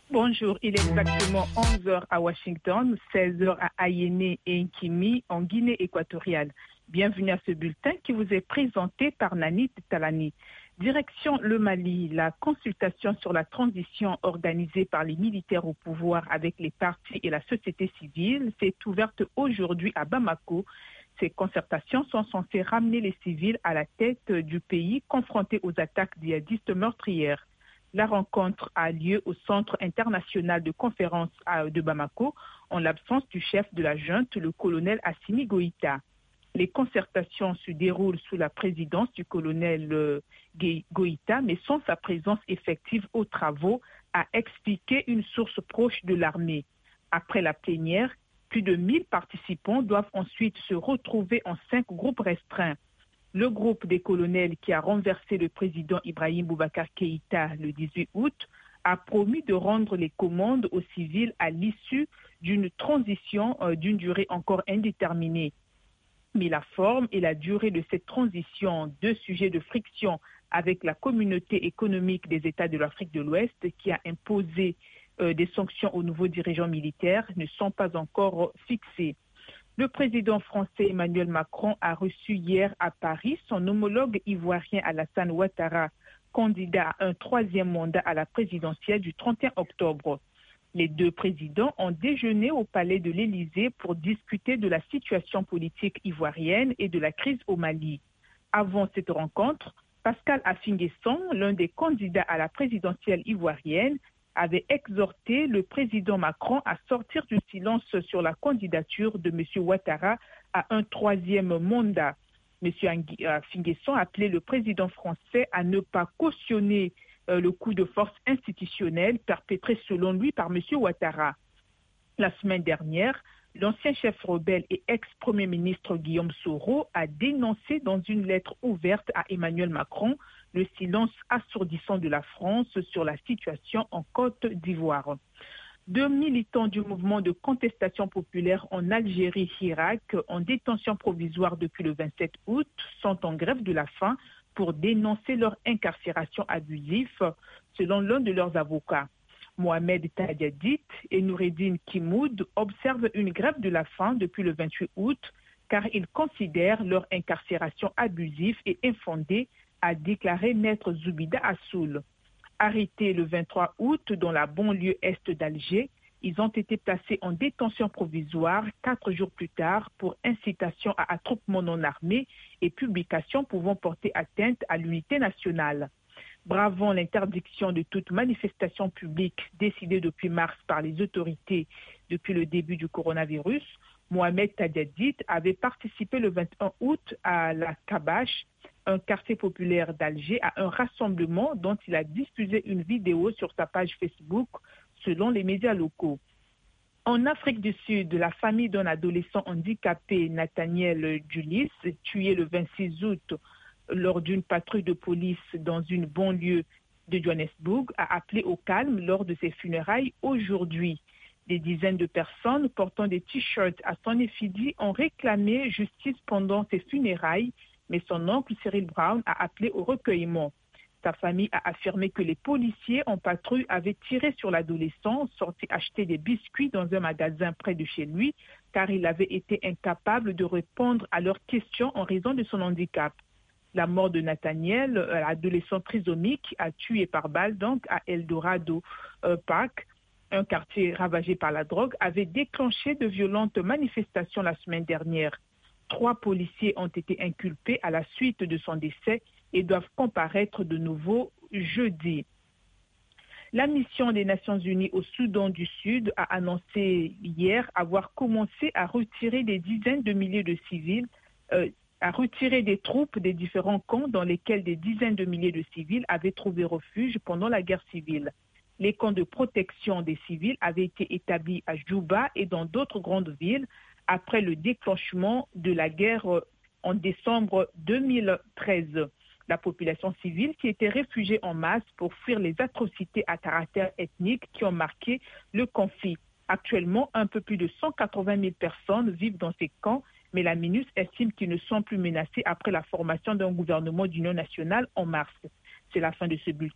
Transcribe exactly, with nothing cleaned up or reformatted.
Bonjour, il est exactement onze heures à Washington, seize heures à Ayéné et Nkimi en Guinée équatoriale. Bienvenue à ce bulletin qui vous est présenté par Nanit Talani. Direction le Mali, la consultation sur la transition organisée par les militaires au pouvoir avec les partis et la société civile s'est ouverte aujourd'hui à Bamako. Ces concertations sont censées ramener les civils à la tête du pays confrontés aux attaques djihadistes meurtrières. La rencontre a lieu au Centre international de conférence de Bamako en l'absence du chef de la junte, le colonel Assimi Goïta. Les concertations se déroulent sous la présidence du colonel Goïta, mais sans sa présence effective aux travaux, a expliqué une source proche de l'armée. Après la plénière, plus de mille participants doivent ensuite se retrouver en cinq groupes restreints. Le groupe des colonels qui a renversé le président Ibrahim Boubacar Keïta le dix-huit août a promis de rendre les commandes aux civils à l'issue d'une transition euh, d'une durée encore indéterminée. Mais la forme et la durée de cette transition, deux sujets de friction avec la communauté économique des États de l'Afrique de l'Ouest qui a imposé euh, des sanctions aux nouveaux dirigeants militaires, ne sont pas encore fixés. Le président français Emmanuel Macron a reçu hier à Paris son homologue ivoirien Alassane Ouattara, candidat à un troisième mandat à la présidentielle du trente et un octobre. Les deux présidents ont déjeuné au palais de l'Élysée pour discuter de la situation politique ivoirienne et de la crise au Mali. Avant cette rencontre, Pascal Affi-N'Guessan, l'un des candidats à la présidentielle ivoirienne, avait exhorté le président Macron à sortir du silence sur la candidature de M. Ouattara à un troisième mandat. M. Affi-N'Guessan a appelé le président français à ne pas cautionner euh, le coup de force institutionnel perpétré selon lui par M. Ouattara. La semaine dernière, l'ancien chef rebelle et ex-premier ministre Guillaume Soro a dénoncé dans une lettre ouverte à Emmanuel Macron le silence assourdissant de la France sur la situation en Côte d'Ivoire. Deux militants du mouvement de contestation populaire en Algérie, Irak, en détention provisoire depuis le vingt-sept août, sont en grève de la faim pour dénoncer leur incarcération abusive, selon l'un de leurs avocats. Mohamed Tadiadit et Noureddine Kimoud observent une grève de la faim depuis le vingt-huit août car ils considèrent leur incarcération abusive et infondée, a déclaré Maître Zoubida Assoul. Arrêtés le vingt-trois août dans la banlieue est d'Alger, ils ont été placés en détention provisoire quatre jours plus tard pour incitation à attroupement non armé et publication pouvant porter atteinte à l'unité nationale. Bravant l'interdiction de toute manifestation publique décidée depuis mars par les autorités depuis le début du coronavirus, Mohamed Tadiadit avait participé le vingt et un août à la Kabache, un quartier populaire d'Alger, à un rassemblement dont il a diffusé une vidéo sur sa page Facebook, selon les médias locaux. En Afrique du Sud, la famille d'un adolescent handicapé, Nathaniel Julis, tué le vingt-six août lors d'une patrouille de police dans une banlieue de Johannesburg, a appelé au calme lors de ses funérailles aujourd'hui. Des dizaines de personnes portant des t-shirts à son effigie ont réclamé justice pendant ses funérailles, mais son oncle Cyril Brown a appelé au recueillement. Sa famille a affirmé que les policiers en patrouille avaient tiré sur l'adolescent, sorti acheter des biscuits dans un magasin près de chez lui, car il avait été incapable de répondre à leurs questions en raison de son handicap. La mort de Nathaniel, l'adolescent trisomique, a tué par balle donc à Eldorado euh, Park, un quartier ravagé par la drogue, avait déclenché de violentes manifestations la semaine dernière. Trois policiers ont été inculpés à la suite de son décès et doivent comparaître de nouveau jeudi. La mission des Nations Unies au Soudan du Sud a annoncé hier avoir commencé à retirer des dizaines de milliers de civils, euh, à retirer des troupes des différents camps dans lesquels des dizaines de milliers de civils avaient trouvé refuge pendant la guerre civile. Les camps de protection des civils avaient été établis à Djouba et dans d'autres grandes villes après le déclenchement de la guerre en décembre deux mille treize. La population civile qui était réfugiée en masse pour fuir les atrocités à caractère ethnique qui ont marqué le conflit. Actuellement, un peu plus de cent quatre-vingt mille personnes vivent dans ces camps, mais la MINUS estime qu'ils ne sont plus menacés après la formation d'un gouvernement d'union nationale en mars. C'est la fin de ce bulletin.